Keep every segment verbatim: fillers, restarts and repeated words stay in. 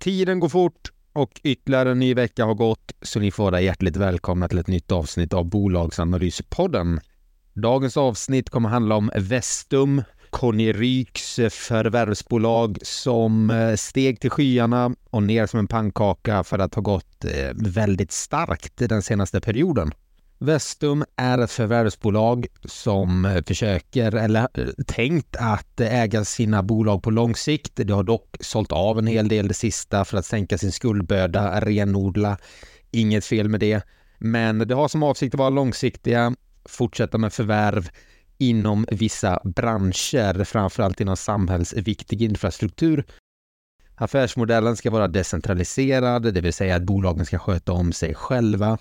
Tiden går fort och ytterligare en ny vecka har gått, så ni får vara hjärtligt välkomna till ett nytt avsnitt av Bolagsanalyspodden. Dagens avsnitt kommer handla om Vestum, Conny Ryks förvärvsbolag som steg till skyarna och ner som en pannkaka för att ha gått väldigt starkt den senaste perioden. Vestum är ett förvärvsbolag som försöker eller tänkt att äga sina bolag på lång sikt. Det har dock sålt av en hel del det sista för att sänka sin skuldbörda, renodla. Inget fel med det. Men det har som avsikt att vara långsiktiga, fortsätta med förvärv inom vissa branscher, framförallt inom samhällsviktig infrastruktur. Affärsmodellen ska vara decentraliserad, det vill säga att bolagen ska sköta om sig själva.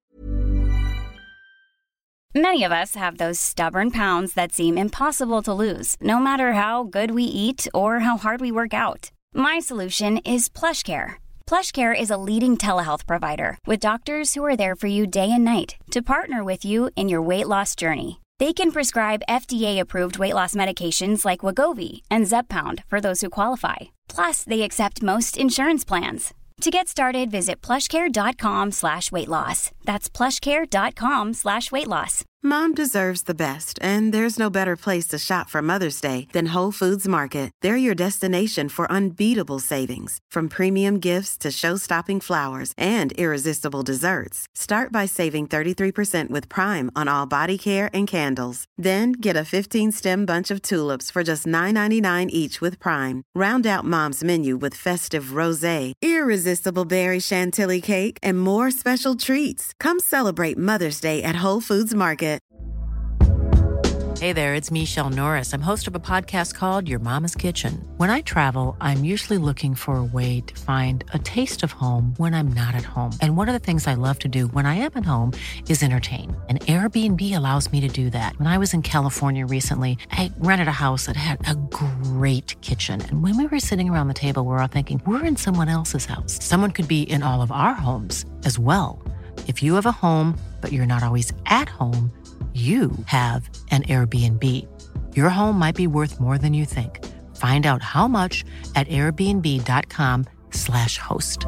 Many of us have those stubborn pounds that seem impossible to lose, no matter how good we eat or how hard we work out. My solution is PlushCare. PlushCare is a leading telehealth provider with doctors who are there for you day and night to partner with you in your weight loss journey. They can prescribe F D A-approved weight loss medications like Wegovy and Zepbound for those who qualify. Plus, they accept most insurance plans. To get started, visit plushcare.com slash weight loss. That's plushcare.com slash weight loss. Mom deserves the best, and there's no better place to shop for Mother's Day than Whole Foods Market. They're your destination for unbeatable savings, from premium gifts to show-stopping flowers and irresistible desserts. Start by saving thirty-three percent with Prime on all body care and candles. Then get a fifteen-stem bunch of tulips for just nine ninety-nine each with Prime. Round out Mom's menu with festive rosé, irresistible berry chantilly cake, and more special treats. Come celebrate Mother's Day at Whole Foods Market. Hey there, it's Michelle Norris. I'm host of a podcast called Your Mama's Kitchen. When I travel, I'm usually looking for a way to find a taste of home when I'm not at home. And one of the things I love to do when I am at home is entertain. And Airbnb allows me to do that. When I was in California recently, I rented a house that had a great kitchen. And when we were sitting around the table, we were all thinking, we're in someone else's house. Someone could be in all of our homes as well. If you have a home, but you're not always at home, you have an Airbnb. Your home might be worth more than you think. Find out how much at airbnb.com slash host.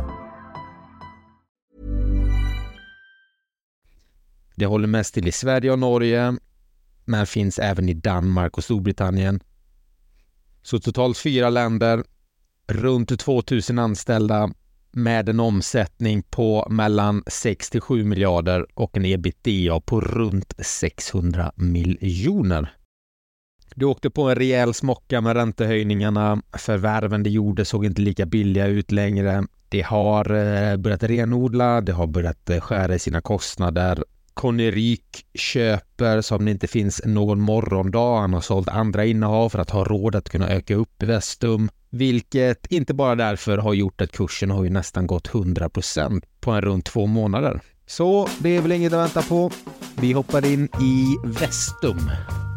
Det håller mest till i Sverige och Norge, men finns även i Danmark och Storbritannien. Så totalt fyra länder, runt tvåtusen anställda med en omsättning på mellan sex till sju miljarder och en ebitda på runt sexhundra miljoner. Det åkte på en rejäl smocka med räntehöjningarna. Förvärven det gjorde såg inte lika billiga ut längre. Det har börjat renodla, det har börjat skära i sina kostnader. Conny Ryk köper som det inte finns någon morgondag. Han har sålt andra innehav för att ha råd att kunna öka upp i Vestum. Vilket inte bara därför har gjort att kursen har ju nästan gått hundra procent på en runt två månader. Så det är väl inget att vänta på. Vi hoppar in i Vestum.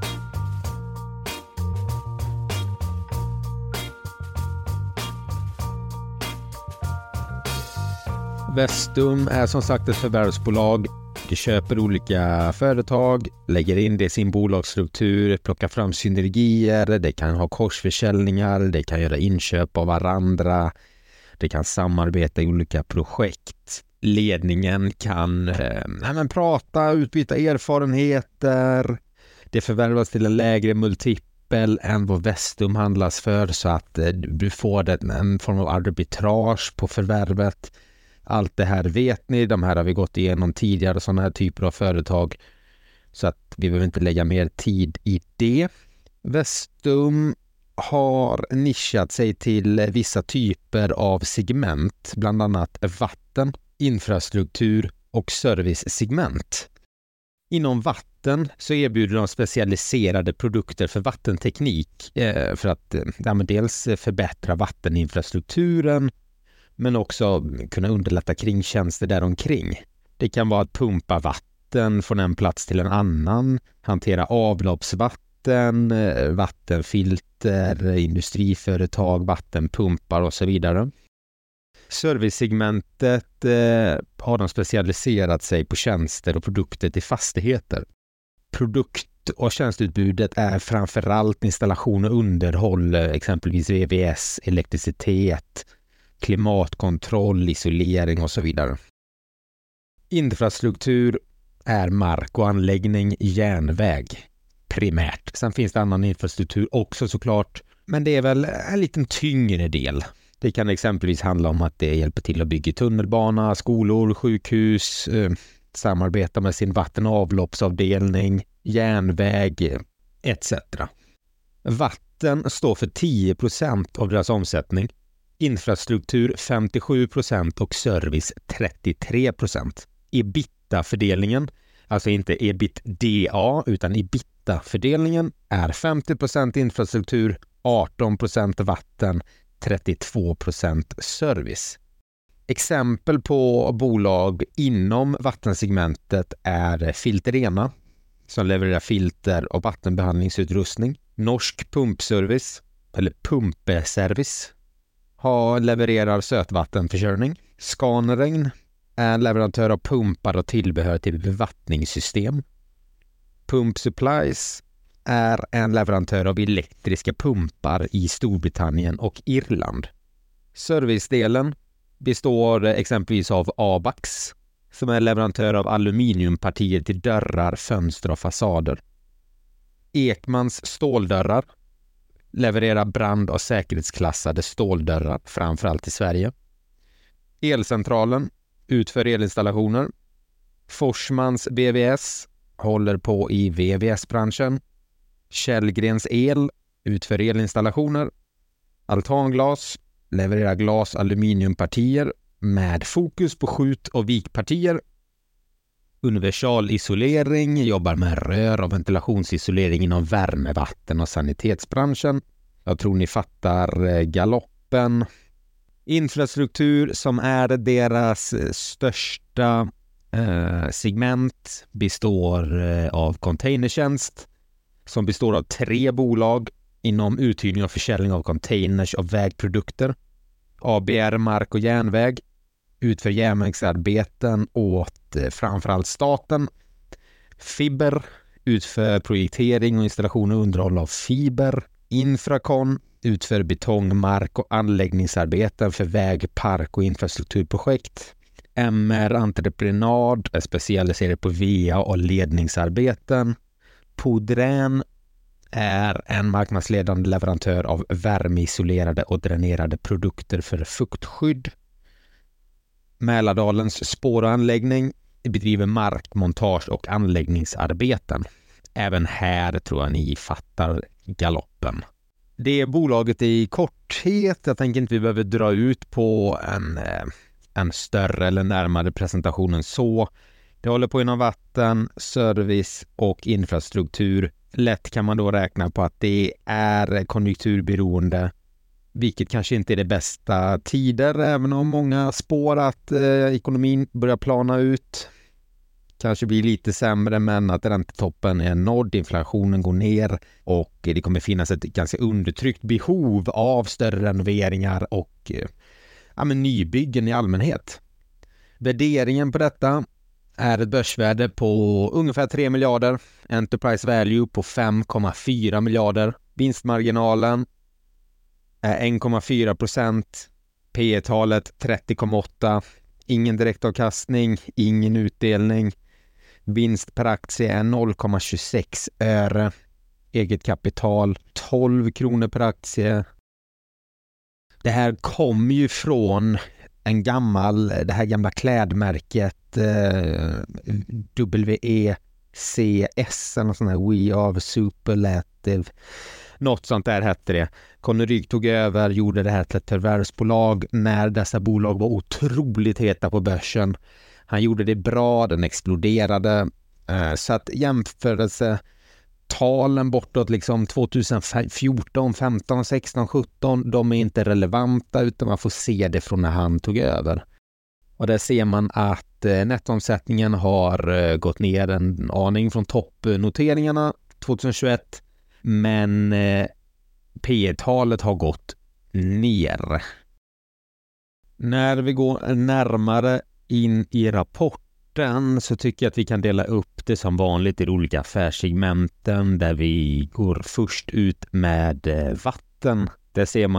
Vestum är som sagt ett förvärvsbolag. Det köper olika företag, lägger in det i sin bolagsstruktur, plockar fram synergier, det kan ha korsförsäljningar, det kan göra inköp av varandra, det kan samarbeta i olika projekt. Ledningen kan eh, men, prata, utbyta erfarenheter, det förvärvas till en lägre multipel än vad Vestum handlas för så att eh, du får en form av arbitrage på förvärvet. Allt det här vet ni, de här har vi gått igenom tidigare, sådana här typer av företag. Så att vi behöver inte lägga mer tid i det. Vestum har nischat sig till vissa typer av segment, bland annat vatten, infrastruktur och servicesegment. Inom vatten så erbjuder de specialiserade produkter för vattenteknik eh, för att ja, men dels förbättra vatteninfrastrukturen men också kunna underlätta kringtjänster där omkring. Det kan vara att pumpa vatten från en plats till en annan, hantera avloppsvatten, vattenfilter, industriföretag, vattenpumpar och så vidare. Servicesegmentet eh, har de specialiserat sig på tjänster och produkter till fastigheter. Produkt- och tjänstutbudet är framförallt installation och underhåll, exempelvis V V S, elektricitet, klimatkontroll, isolering och så vidare. Infrastruktur är mark och anläggning, järnväg primärt. Sen finns det annan infrastruktur också såklart, men det är väl en liten tyngre del. Det kan exempelvis handla om att det hjälper till att bygga tunnelbana, skolor, sjukhus, eh, samarbeta med sin vatten- och avloppsavdelning, järnväg et cetera. Vatten står för tio procent av deras omsättning, infrastruktur femtiosju procent och service trettiotre procent. EBITDA-fördelningen, alltså inte EBITDA utan EBITDA-fördelningen, är femtio procent infrastruktur, arton procent vatten, trettiotvå procent service. Exempel på bolag inom vattensegmentet är Filterena som levererar filter och vattenbehandlingsutrustning. Norsk pumpservice eller Pumpeservice har levererar sötvattenförsörjning. Scanregn är leverantör av pumpar och tillbehör till bevattningssystem. Pump Supplies är en leverantör av elektriska pumpar i Storbritannien och Irland. Servicedelen består exempelvis av Abax som är leverantör av aluminiumpartier till dörrar, fönster och fasader. Ekmans ståldörrar levererar brand- och säkerhetsklassade ståldörrar, framförallt i Sverige. Elcentralen utför elinstallationer. Forsmans B V S håller på i V V S-branschen. Källgrens El utför elinstallationer. Altanglas levererar glas- och aluminiumpartier med fokus på skjut- och vikpartier. Universal Isolering jobbar med rör- och ventilationsisolering inom värme, vatten och sanitetsbranschen. Jag tror ni fattar galoppen. Infrastruktur, som är deras största eh, segment, består eh, av containertjänst som består av tre bolag inom uthyrning och försäljning av containers och vägprodukter. A B R Mark och Järnväg utför järnvägsarbeten åt eh, framförallt staten. Fiber utför projektering och installation och underhåll av fiber. Infracon utför betong, mark och anläggningsarbeten för väg-, park- och infrastrukturprojekt. M R Entreprenad är specialiserad på V A och ledningsarbeten. Podrän är en marknadsledande leverantör av värmeisolerade och dränerade produkter för fuktskydd. Mälardalens spåranläggning bedriver markmontage och anläggningsarbeten. Även här tror jag ni fattar galoppen. Det är bolaget i korthet. Jag tänker inte vi behöver dra ut på en, en större eller närmare presentation än så. Det håller på inom vatten, service och infrastruktur. Lätt kan man då räkna på att det är konjunkturberoende, vilket kanske inte är det bästa tider, även om många spår att eh, ekonomin börjar plana ut. Kanske blir lite sämre, men att räntetoppen är nådd, inflationen går ner och det kommer finnas ett ganska undertryckt behov av större renoveringar och eh, ja, men nybyggen i allmänhet. Värderingen på detta är ett börsvärde på ungefär tre miljarder, enterprise value på fem komma fyra miljarder, vinstmarginalen är en komma fyra procent, P E-talet trettio komma åtta, ingen direktavkastning, ingen utdelning, vinst per aktie är noll komma tjugosex öre, eget kapital tolv kronor per aktie. Det här kommer ju från en gammal, det här gamla klädmärket eh, W E C S, en sån här We Are Superlative, något sånt där hette det. Conny Rygg tog över, gjorde det här till ett förvärvsbolag när dessa bolag var otroligt heta på börsen. Han gjorde det bra, den exploderade, eh, så att jämförelse talen bortåt liksom tjugohundrafjorton, femton, sexton, sjutton, de är inte relevanta utan man får se det från när han tog över. Och där ser man att eh, nettoomsättningen har eh, gått ner en aning från toppnoteringarna tjugohundratjugoett, men eh, P E-talet har gått ner. När vi går närmare in i rapporten så tycker jag att vi kan dela upp det som vanligt i olika affärssegmenten, där vi går först ut med vatten. Där ser man att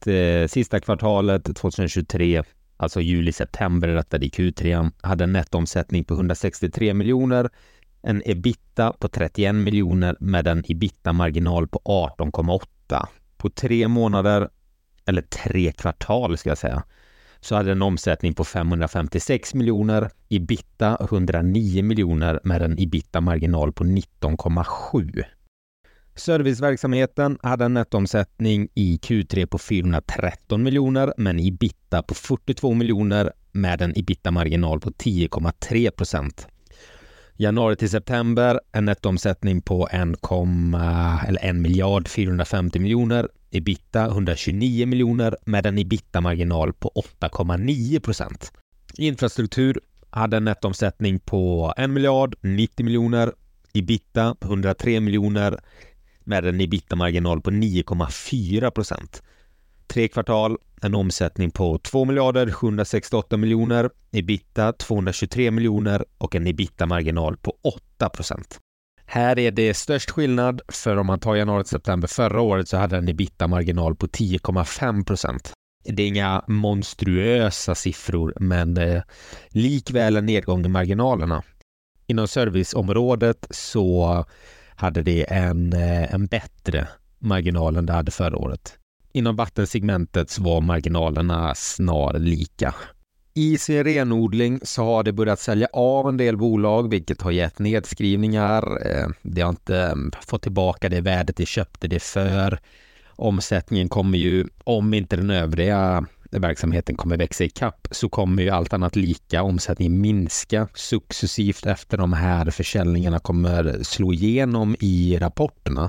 att eh, sista kvartalet tjugohundratjugotre, alltså juli-september rättade i Q tre, hade en nettoomsättning på hundrasextiotre miljoner, en EBITDA på trettioen miljoner med en EBITDA-marginal på arton komma åtta. På tre månader, eller tre kvartal ska jag säga, så hade en omsättning på femhundrafemtiosex miljoner, EBITDA hundranio miljoner med en EBITDA-marginal på nitton komma sju. Serviceverksamheten hade en nettoomsättning i Q tre på fyrahundratretton miljoner men EBITDA på fyrtiotvå miljoner med en EBITDA-marginal på tio komma tre procent. Januari till september en nettoomsättning på en, eller en miljard fyrahundrafemtio miljoner, EBITDA hundratjugonio miljoner med en EBITDA-marginal på åtta komma nio procent. Infrastruktur hade en nettoomsättning på en miljard nittio miljoner, EBITDA hundratre miljoner med en EBITDA-marginal på nio komma fyra procent. Tre kvartal, en omsättning på två miljarder sjuhundrasextioåtta miljoner, EBITDA tvåhundratjugotre miljoner och en EBITDA-marginal på åtta procent. Här är det störst skillnad, för om man tar januari till september förra året så hade en EBITDA-marginal på tio komma fem procent. Det är inga monstruösa siffror, men eh, likväl en nedgång i marginalerna. Inom serviceområdet så hade det en, en bättre marginal än det hade förra året. Inom vattensegmentet så var marginalerna snarlika. I sin renodling så har det börjat sälja av en del bolag, vilket har gett nedskrivningar. Det har inte fått tillbaka det värdet det köpte det för. Omsättningen kommer ju, om inte den övriga verksamheten kommer växa i kapp, så kommer ju allt annat lika omsättningen minska successivt efter de här försäljningarna kommer slå igenom i rapporterna.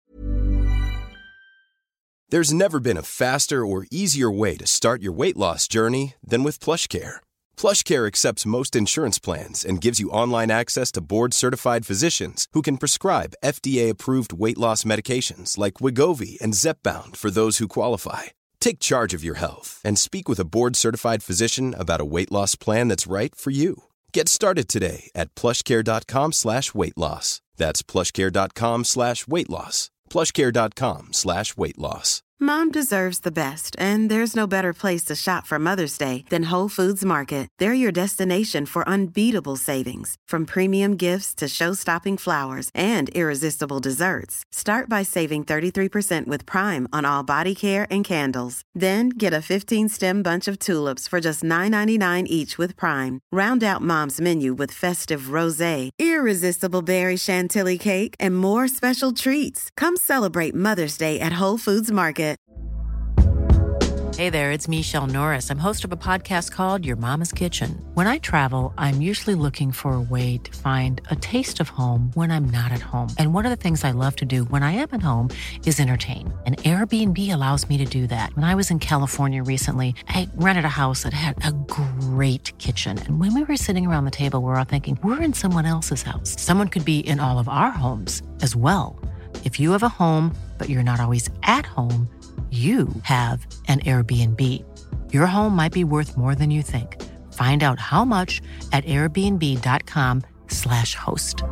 There's never been a faster or easier way to start your weight loss journey than with PlushCare. PlushCare accepts most insurance plans and gives you online access to board-certified physicians who can prescribe F D A-approved weight loss medications like Wegovy and Zepbound for those who qualify. Take charge of your health and speak with a board-certified physician about a weight loss plan that's right for you. Get started today at plushcare.com slash weight loss. That's plushcare.com slash weight loss. plushcare.com slash weight loss. Mom deserves the best, and there's no better place to shop for Mother's Day than Whole Foods Market. They're your destination for unbeatable savings, from premium gifts to show-stopping flowers and irresistible desserts. Start by saving thirty-three percent with Prime on all body care and candles. Then get a fifteen-stem bunch of tulips for just nine ninety-nine each with Prime. Round out Mom's menu with festive rosé, irresistible berry chantilly cake, and more special treats. Come celebrate Mother's Day at Whole Foods Market. Hey there, it's Michelle Norris. I'm host of a podcast called Your Mama's Kitchen. When I travel, I'm usually looking for a way to find a taste of home when I'm not at home. And one of the things I love to do when I am at home is entertain. And Airbnb allows me to do that. When I was in California recently, I rented a house that had a great kitchen. And when we were sitting around the table, we were all thinking, we're in someone else's house. Someone could be in all of our homes as well. If you have a home, but you're not always at home, you have an Airbnb. Your home might be worth more than you think. Find out how much at airbnb.com slash host.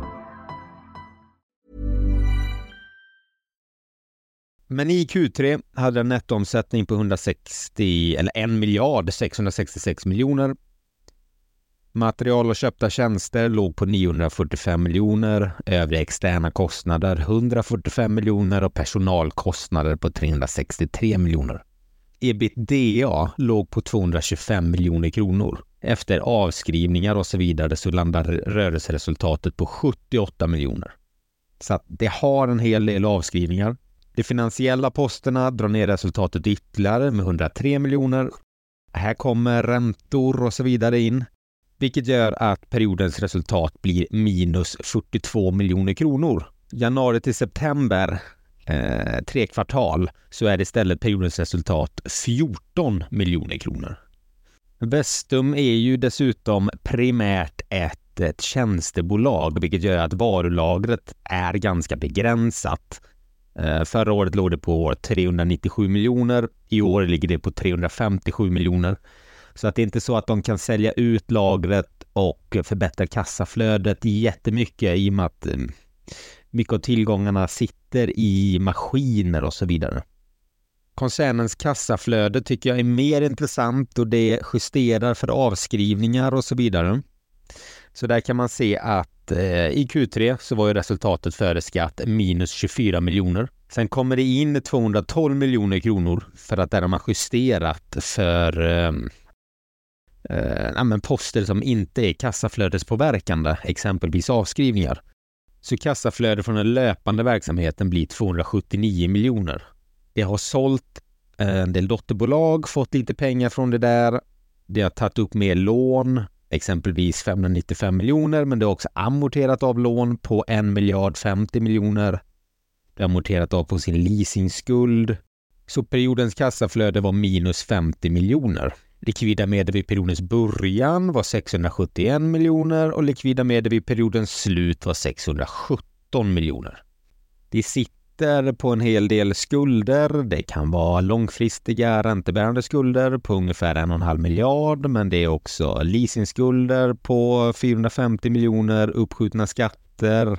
Men i Q tre hade en nettoomsättning på hundrasextio eller en miljard sexhundrasextiosex miljoner. Material och köpta tjänster låg på niohundrafyrtiofem miljoner, övriga externa kostnader hundrafyrtiofem miljoner och personalkostnader på trehundrasextiotre miljoner. EBITDA låg på tvåhundratjugofem miljoner kronor. Efter avskrivningar och så vidare så landar rörelseresultatet på sjuttioåtta miljoner. Så att det har en hel del avskrivningar. De finansiella posterna drar ner resultatet ytterligare med hundratre miljoner. Här kommer räntor och så vidare in, vilket gör att periodens resultat blir minus fyrtiotvå miljoner kronor. Januari till september, eh, tre kvartal, så är det istället periodens resultat fjorton miljoner kronor. Vestum är ju dessutom primärt ett, ett tjänstebolag, vilket gör att varulagret är ganska begränsat. Eh, förra året låg det på trehundranittiosju miljoner, i år ligger det på trehundrafemtiosju miljoner. Så att det är inte så att de kan sälja ut lagret och förbättra kassaflödet jättemycket i och med att mycket av tillgångarna sitter i maskiner och så vidare. Koncernens kassaflöde tycker jag är mer intressant och det justerar för avskrivningar och så vidare. Så där kan man se att eh, i Q tre så var ju resultatet före skatt minus tjugofyra miljoner. Sen kommer det in tvåhundratolv miljoner kronor för att där de har justerat för eh, eh, ja, men poster som inte är kassaflödespåverkande, exempelvis avskrivningar. Så kassaflödet från den löpande verksamheten blir tvåhundrasjuttionio miljoner. Det har sålt en del dotterbolag, fått lite pengar från det där. Det har tagit upp mer lån, exempelvis femhundranittiofem miljoner, men det har också amorterat av lån på en miljard femtio miljoner. Det har amorterat av på sin leasingskuld. Så periodens kassaflöde var minus femtio miljoner. Likvida medel vid periodens början var sexhundrasjuttioen miljoner och likvida medel vid periodens slut var sexhundrasjutton miljoner. Det sitter på en hel del skulder. Det kan vara långfristiga räntebärande skulder på ungefär en och en halv miljard, men det är också leasingskulder på fyrahundrafemtio miljoner, uppskjutna skatter,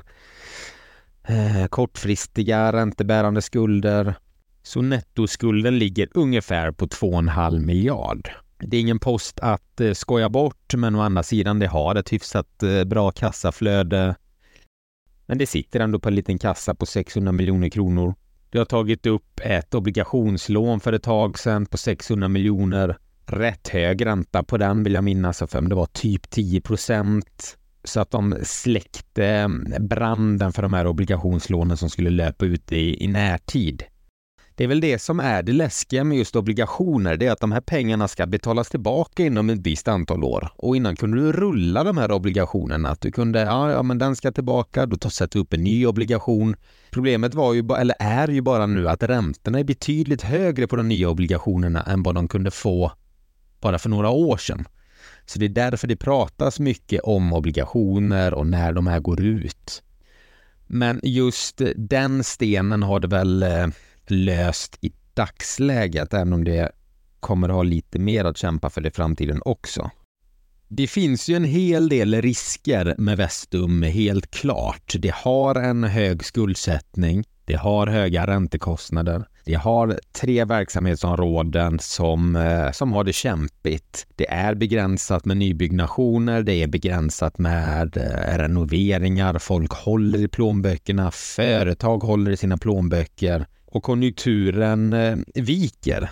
eh, kortfristiga räntebärande skulder. Så nettoskulden ligger ungefär på två och en halv miljard. Det är ingen post att eh, skoja bort, men å andra sidan det har ett hyfsat eh, bra kassaflöde. Men det sitter ändå på en liten kassa på sexhundra miljoner kronor. Det har tagit upp ett obligationslån för ett tag sedan på sexhundra miljoner. Rätt hög ränta på den vill jag minnas, för det var typ tio procent. Så att de släckte branden för de här obligationslånen som skulle löpa ut i, i närtid. Det är väl det som är det läskiga med just obligationer, det är att de här pengarna ska betalas tillbaka inom ett visst antal år. Och innan kunde du rulla de här obligationerna, att du kunde, ja, ja men den ska tillbaka, då sätter du upp en ny obligation. Problemet var ju, eller är ju bara nu att räntorna är betydligt högre på de nya obligationerna än vad de kunde få bara för några år sedan. Så det är därför det pratas mycket om obligationer och när de här går ut. Men just den stenen har det väl löst i dagsläget, även om det kommer att ha lite mer att kämpa för i framtiden också. Det finns ju en hel del risker med Vestum, helt klart. Det har en hög skuldsättning, det har höga räntekostnader, det har tre verksamhetsområden som, som har det kämpigt. Det är begränsat med nybyggnationer, det är begränsat med renoveringar, folk håller i plånböckerna, företag håller i sina plånböcker. Och konjunkturen eh, viker.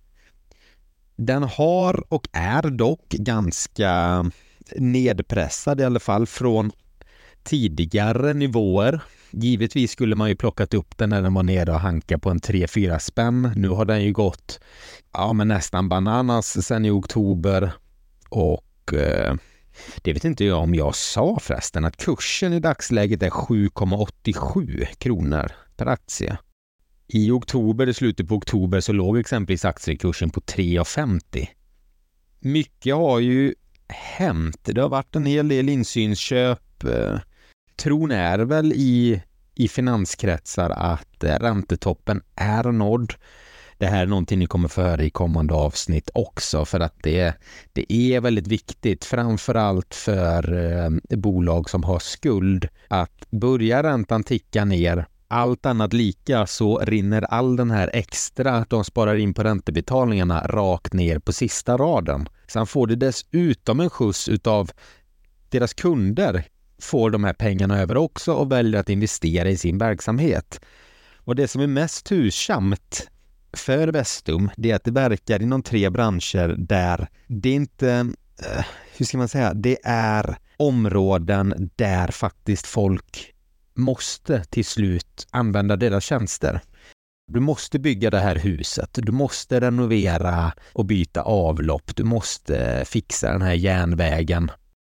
Den har och är dock ganska nedpressad i alla fall från tidigare nivåer. Givetvis skulle man ju plockat upp den när den var nere och hanka på en tre fyra spänn. Nu har den ju gått ja, men nästan bananas sen i oktober. Och eh, det vet inte jag om jag sa förresten att kursen i dagsläget är sju komma åttiosju kronor per aktie. I oktober, i slutet på oktober, så låg exempelvis aktiekursen på tre komma femtio. Mycket har ju hänt. Det har varit en hel del insynsköp. Tron är väl i, i finanskretsar att räntetoppen är nådd. Det här är någonting ni kommer få höra i kommande avsnitt också, för att det, det är väldigt viktigt, framförallt för eh, bolag som har skuld, att börja räntan ticka ner. Allt annat lika så rinner all den här extra de sparar in på räntebetalningarna rakt ner på sista raden. Sen får det dessutom en skjuts utav deras kunder, får de här pengarna över också och väljer att investera i sin verksamhet. Och det som är mest tursamt för Vestum, det är att det verkar inom tre branscher där det inte, hur ska man säga, det är områden där faktiskt folk måste till slut använda deras tjänster. Du måste bygga det här huset, du måste renovera och byta avlopp, du måste fixa den här järnvägen.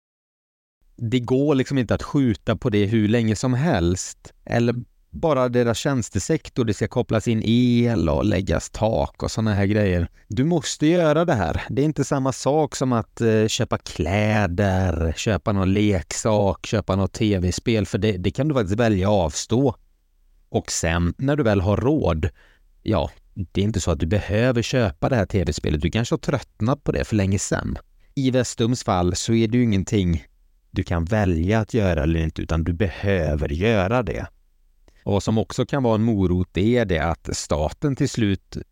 Det går liksom inte att skjuta på det hur länge som helst. Eller bara deras tjänstesektor, det ska kopplas in el och läggas tak och såna här grejer. Du måste göra det här. Det är inte samma sak som att eh, köpa kläder, köpa någon leksak, köpa något tv-spel, för det, det kan du faktiskt välja att avstå. Och sen när du väl har råd, ja, det är inte så att du behöver köpa det här tv-spelet. Du kanske har tröttnat på det för länge sedan. I Vestums fall så är det ju ingenting du kan välja att göra eller inte, utan du behöver göra det. Och som också kan vara en morot, det är det att staten till slut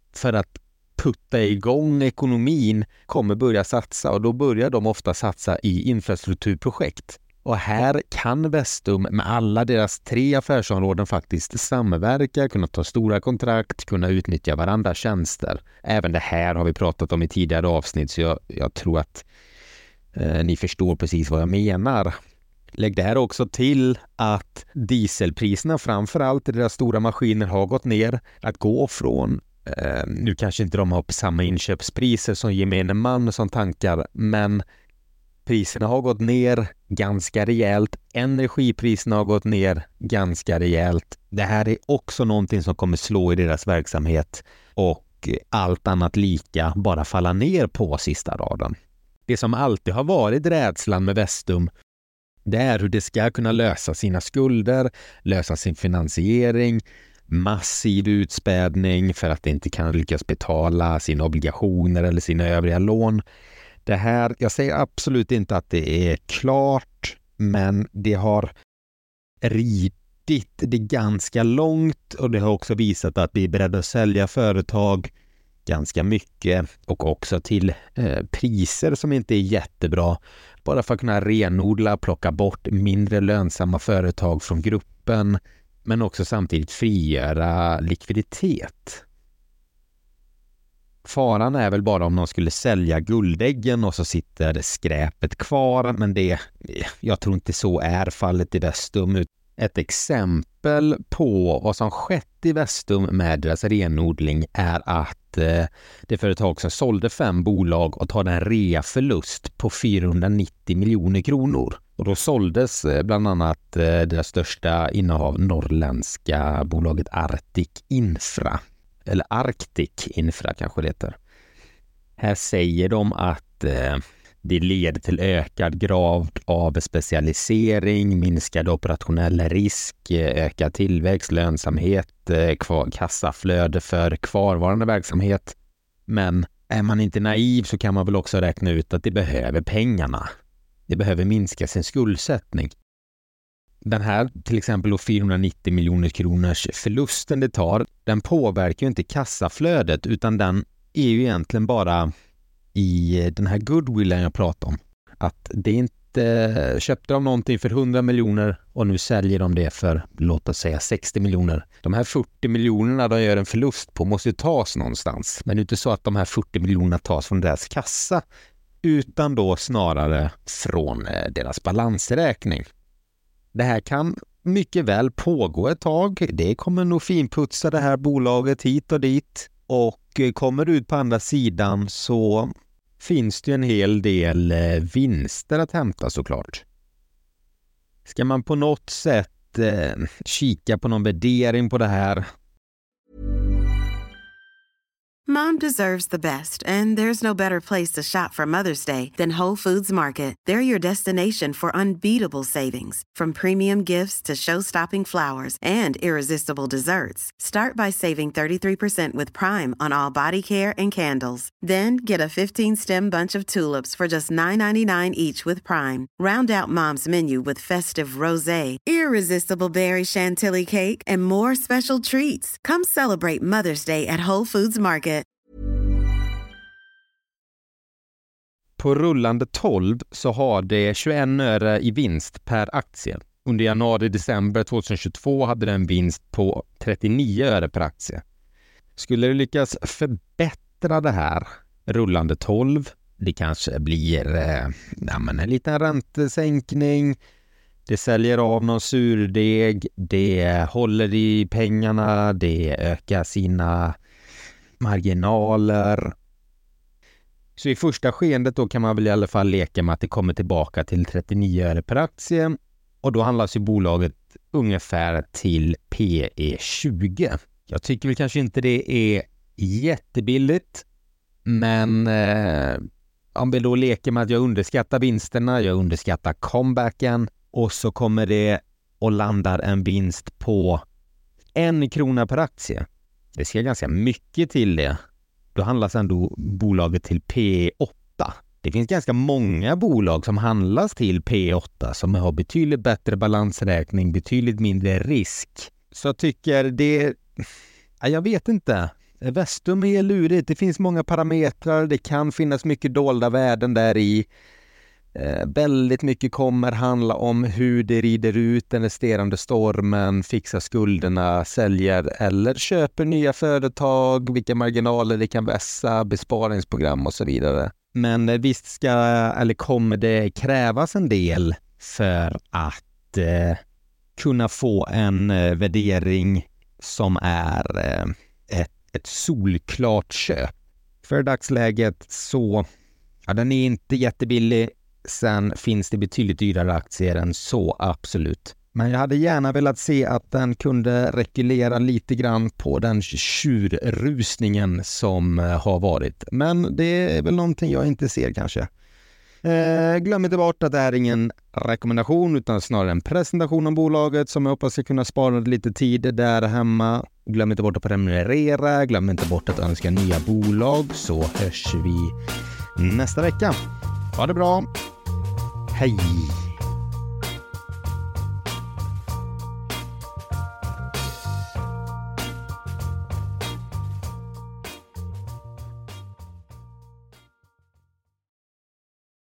för att putta igång ekonomin kommer börja satsa, och då börjar de ofta satsa i infrastrukturprojekt. Och här kan Vestum med alla deras tre affärsområden faktiskt samverka, kunna ta stora kontrakt, kunna utnyttja varandras tjänster. Även det här har vi pratat om i tidigare avsnitt, så jag, jag tror att eh, ni förstår precis vad jag menar. Lägg där också till att dieselpriserna framförallt i deras stora maskiner har gått ner. Att gå från, eh, nu kanske inte de har samma inköpspriser som gemene man som tankar, men priserna har gått ner ganska rejält. Energipriserna har gått ner ganska rejält. Det här är också någonting som kommer slå i deras verksamhet, och allt annat lika bara falla ner på sista raden. Det som alltid har varit rädslan med Vestum, det är hur det ska kunna lösa sina skulder, lösa sin finansiering, massiv utspädning för att det inte kan lyckas betala sina obligationer eller sina övriga lån. Det här, jag säger absolut inte att det är klart, men det har ridit det ganska långt, och det har också visat att vi är beredda att sälja företag ganska mycket och också till eh, priser som inte är jättebra, bara för att kunna renodla, plocka bort mindre lönsamma företag från gruppen, men också samtidigt frigöra likviditet. Faran är väl bara om de skulle sälja guldäggen och så sitter skräpet kvar, men det, jag tror inte så är fallet i Vestum. Ett exempel på vad som skett i Vestum med deras renodling är att eh, det företag som sålde fem bolag och tar en rea-förlust på fyrahundranittio miljoner kronor. Och då såldes eh, bland annat eh, deras största innehav, norrländska bolaget Arctic Infra. Eller Arctic Infra kanske det heter. Här säger de att eh, det leder till ökad grad av specialisering, minskad operationell risk, ökad tillväxt, lönsamhet, kvar, kassaflöde för kvarvarande verksamhet. Men är man inte naiv så kan man väl också räkna ut att det behöver pengarna. Det behöver minska sin skuldsättning. Den här till exempel fyrahundranittio miljoner kronors förlusten det tar, den påverkar ju inte kassaflödet, utan den är ju egentligen bara i den här goodwillen jag pratar om. Att det inte köpte de någonting för hundra miljoner och nu säljer de det för, låt oss säga, sextio miljoner. De här fyrtio miljonerna de gör en förlust på måste ju tas någonstans. Men det är inte så att de här fyrtio miljonerna tas från deras kassa, utan då snarare från deras balansräkning. Det här kan mycket väl pågå ett tag. Det kommer nog finputsa det här bolaget hit och dit. Och kommer du ut på andra sidan så finns det en hel del vinster att hämta såklart. Ska man på något sätt eh, kika på någon värdering på det här? Mom deserves the best, and there's no better place to shop for Mother's Day than Whole Foods Market. They're your destination for unbeatable savings, from premium gifts to show-stopping flowers and irresistible desserts. Start by saving thirty-three percent with Prime on all body care and candles. Then get a fifteen-stem bunch of tulips for just nine ninety-nine each with Prime. Round out Mom's menu with festive rosé, irresistible berry chantilly cake, and more special treats. Come celebrate Mother's Day at Whole Foods Market. På rullande tolv så har det tjugoen öre i vinst per aktie. Under januari-december tjugohundratjugotvå hade den en vinst på trettionio öre per aktie. Skulle det lyckas förbättra det här rullande tolv, det kanske blir eh, ja, men en liten räntesänkning, det säljer av någon surdeg, det håller i pengarna, det ökar sina marginaler. Så i första skedet då kan man väl i alla fall leka med att det kommer tillbaka till trettionio öre per aktie, och då handlas ju bolaget ungefär till P E tjugo. Jag tycker väl kanske inte det är jättebilligt, men eh, om vi då leker med att jag underskattar vinsterna, jag underskattar comebacken, och så kommer det och landar en vinst på en krona per aktie. Det ska ganska mycket till det. Då handlas ändå bolaget till P E åtta. Det finns ganska många bolag som handlas till P E åtta som har betydligt bättre balansräkning, betydligt mindre risk. Så jag tycker det... Jag vet inte. Vestum är lurigt. Det finns många parametrar. Det kan finnas mycket dolda värden där i. Eh, väldigt mycket kommer handla om hur det rider ut den resterande stormen, fixar skulderna, säljer eller köper nya företag, vilka marginaler det kan vässa, besparingsprogram och så vidare. Men eh, visst ska, eller kommer det krävas en del för att eh, kunna få en eh, värdering som är eh, ett, ett solklart köp. För dagsläget så, ja, den är inte jättebillig. Sen finns det betydligt dyrare aktier än så, absolut. Men jag hade gärna velat se att den kunde rekulera lite grann på den tjurrusningen som har varit. Men det är väl någonting jag inte ser kanske. Eh, glöm inte bort att det är ingen rekommendation utan snarare en presentation om bolaget som jag hoppas ska kunna spara lite tid där hemma. Glöm inte bort att prenumerera, glöm inte bort att önska nya bolag, så hörs vi nästa vecka. Ha det bra! Hej!